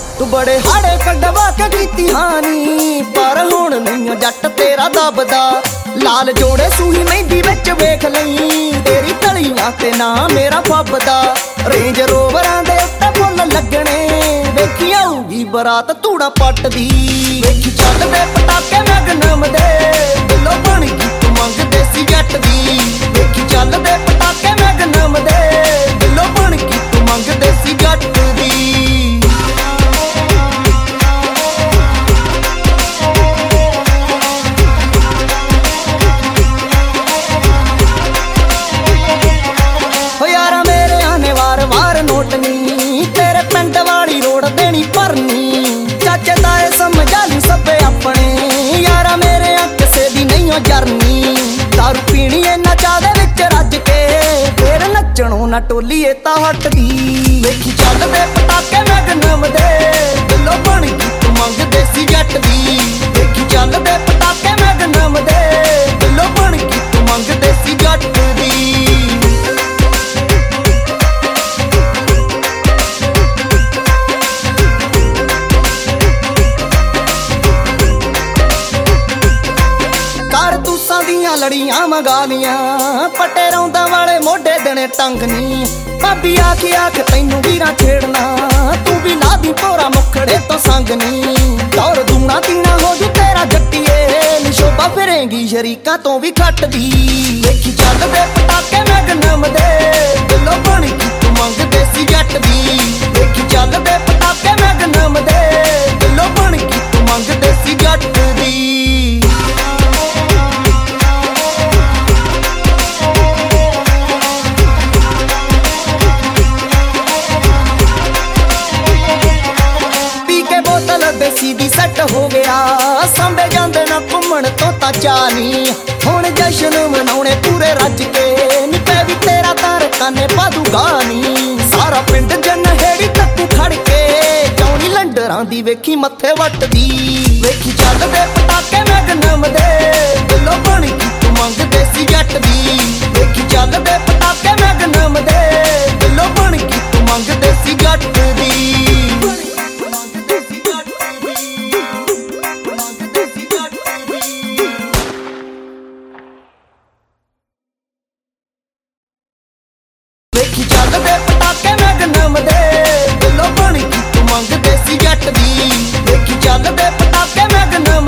ਤੂੰ ਬੜੇ ਹਾੜੇ ਕੱਢਵਾ ਕੇ ਕੀਤੀ ਹਾਨੀ, ਪਰ ਹੁਣ ਨਹੀਂ ਜੱਟ ਤੇਰਾ ਦਬਦਾ। ਲਾਲ ਜੋੜੇ ਸੂਹੀ ਮਹਿੰਦੀ ਵਿੱਚ ਵੇਖ ਲਈ, ਤੇਰੀ ਤਲੀਆਂ ਤੇ ਨਾ ਮੇਰਾ ਫੱਬਦਾ। ਰੇਂਜ ਰੋਵਰਾਂ ਦੇ ਉੱਤੇ ਫੁੱਲ ਲੱਗਣੇ, ਵੇਖੀ ਆਊਗੀ ਬਰਾਤ ਧੂੜਾ ਪੱਟਦੀ। ਵੇਖੀ ਚੱਲਦੇ ਪਟਾਕੇ ਮੈਗਨਮ ਦੇ, ਦਿਲੋਂ ਬਣ ਗਈ ਤੂੰ ਮੰਗ ਦੇਸੀ ਜੱਟ ਦੀ। ਵੇਖੀ ਚੱਲਦੇ ਪਟਾਕੇ ਮੈਗਨਮ ਦੇ, ਦਿਲੋਂ ਬਣ ਗਈ ਤੂੰ ਮੰਗ ਦੇਸੀ ਜੱਟ ਦੀ। ਤੇਰੇ ਪਿੰਡ ਵਾਲੀ ਰੋਡ ਦੇਣੀ ਭਰਨੀ, ਚਾਚੇ ਤਾਏ ਸਮਝਾ ਲਈ ਸਭੇ ਆਪਣੇ, ਯਾਰਾ ਮੇਰੇ ਆ ਕਿਸੇ ਦੀ ਨਹੀਂ ਓ ਜਰਨੀ। ਦਾਰੂ ਪੀਣੀ ਇਹਨਾਂ ਚਾਹ ਦੇ ਵਿੱਚ ਰੱਜ ਕੇ, ਫੇਰ ਨੱਚਣੋਂ ਨਾ ਟੋਲੀਏ ਤਾਂ ਹਟਦੀ। ਵੇਖੀ ਚੱਲਦੇ ਪਟਾਕੇ ਮੈਗਨਮ ਦੇ, ਦਿਲੋਂ ਬਣ ਗਈ ਤੂੰ ਮੰਗ ਦੇਸੀ ਜੱਟ ਦੀ। ਵੇਖੀ ਚੱਲਦੇ ਪਟਾਕੇ ਮੈਗਨਮ ਦੇ, ਦਿਲੋਂ ਬਣ ਗਈ ਤੂੰ ਮੰਗ ਦੇਸੀ ਜੱਟ ਦੀ। ਲੜੀਆਂ ਮੰਗਾਲੀਆਂ ਪੱਟੇ ਰੌਂਦਾਂ ਵਾਲੇ ਮੋਢੇ ਦੇਣੇ ਟੰਗ ਨੀ। ਭਾਬੀ ਆਖੀ ਆਖ ਤੈਨੂੰ ਵੀਰਾਂ ਛੇੜਨਾ, ਤੂੰ ਵੀ ਲਾ ਦੀ ਭੋਰਾ ਮੁਖੜੇ ਤੋਂ ਸੰਗ ਨੀ। ਦੌਰ ਦੂਣਾ ਤੀਣਾ ਹੋ ਜੂ ਤੇਰਾ ਜੱਟੀਏ, ਨਿਸ਼ੋਭਾ ਫਿਰੇਂਗੀ ਸ਼ਰੀਕਾਂ ਤੋਂ ਵੀ ਘੱਟਦੀ। ਵੇਖੀ ਚੱਲਦੇ ਪਟਾਕੇ ਮੈਗਨਮ ਦੇ, ਦਿਲੋਂ ਬਣ ਗਈ ਤੂੰ ਮੰਗ ਦੇਸੀ ਜੱਟ ਦੀ। ਵੇਖੀ ਚੱਲਦੇ ਪਟਾਕੇ ਮੈਗਨਮ ਦੇ, ਦਿਲੋਂ ਬਣ ਗਈ ਤੂੰ ਮੰਗ ਦੇਸੀ ਜੱਟ ਦੀ। ਦੇਸੀ ਦੀ ਸੱਟ ਹੋ ਗਿਆ, ਸਾਂਭੇ ਜਾਂਦੇ ਨਾ ਘੁੰਮਣ ਤੋਂ ਤਾਂ ਚਾਹ ਨੀ। ਹੁਣ ਜਸ਼ਨ ਮਨਾਉਣੇ ਪੂਰੇ ਰੱਜ ਕੇ, ਨੀ ਪੈ ਵੀ ਤੇਰਾ ਤਾਰ ਕਾਨੇ ਪਾਦੂਗਾ ਨੀ। ਸਾਰਾ ਪਿੰਡ ਜਨਹੇੜੀ ਤੱਕ ਖੜ ਕੇ, ਚੌਣੀ ਲੰਡਰਾਂ ਦੀ ਵੇਖੀ ਮੱਥੇ ਵੱਟਦੀ। ਵੇਖੀ ਚੱਲਦੇ ਪਟਾਕੇ ਮੈਗਨਮ ਦੇ, ਦਿਲੋਂ ਬਣ ਗਈ ਤੂੰ ਮੰਗ ਦੇਸੀ ਜੱਟ ਦੀ। ਵੇਖੀ ਚੱਲਦੇ ਪਟਾਕੇ ਮੈਗਨਮ ਦੇ, ਦਿਲੋਂ ਬਣ ਗਈ ਤੂੰ ਮੰਗ ਦੇਸੀ ਜੱਟ ਦੀ। ਵੇਖੀ ਚੱਲਦੇ ਪਟਾਕੇ ਮੈਗਨਮ ਦੇ, ਦਿਲੋਂ ਬਣ ਗਈ ਤੂੰ ਮੰਗ ਦੇਸੀ ਜੱਟ ਦੀ। ਵੇਖੀ ਚੱਲਦੇ ਪਟਾਕੇ ਮੈਗਨਮ